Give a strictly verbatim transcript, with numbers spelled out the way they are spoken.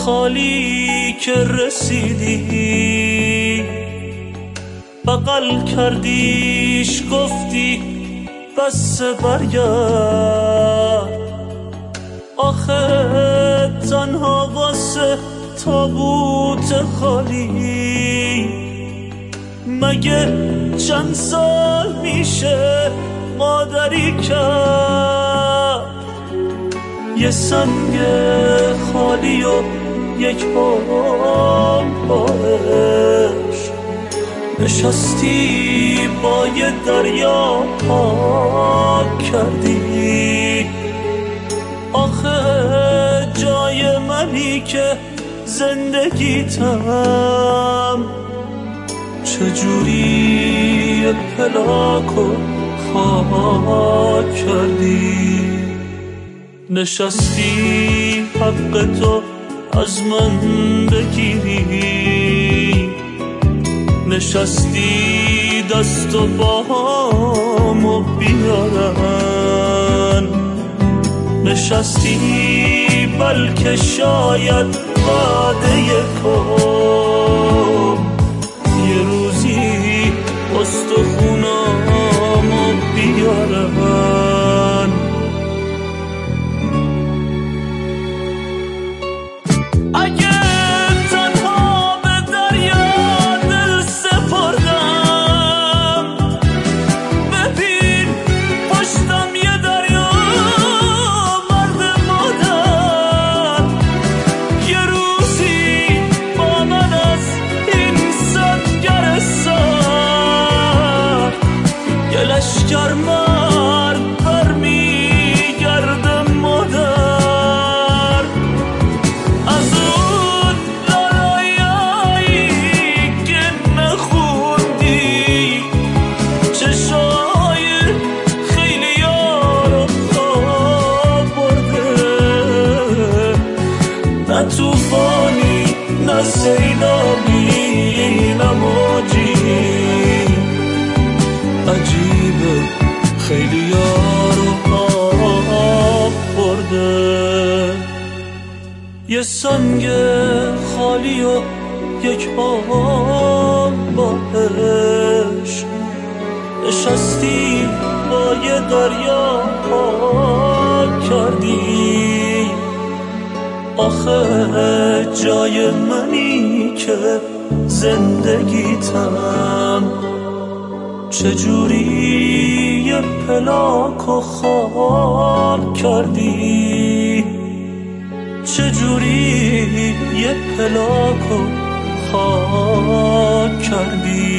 خالی که رسیدی بغل کردیش گفتی بس برگرد، آخه تنها واسه تابوت خالی مگه چند سال میشه مادری کرد؟ یه سنگ خالی و یک بام باش نشستی با یه دریا پاک کردی، آخه جای منی که زندگیتم چجوری پلاک و خاک کردی؟ نشستی حق تو از من بگیری، نشستی دست و پاهامو بیارن، نشستی بلکه شاید وعده کن یه روزی استخونامو بیارن. اگه تنها به دریا دل سپردم، ببین پشتم یه دریا مرد مادر، یه روزی با من از این سنگر سر یه لشکر مرد برمیگرده مادر، از اون لالایایی که نخوندی چشای خیلی یارو خواب برده، نه توفانی نه سیلابی نه موجی، عجیبه خیلی یارو خواب برده. یه سنگ خالی و یک بام باش نشستی با یه دریا پاک کردی، آخه جای منی که زندگیتم چجوری یه پلاک و خاک کردی؟ چجوری یه پلاک و خاک کردی؟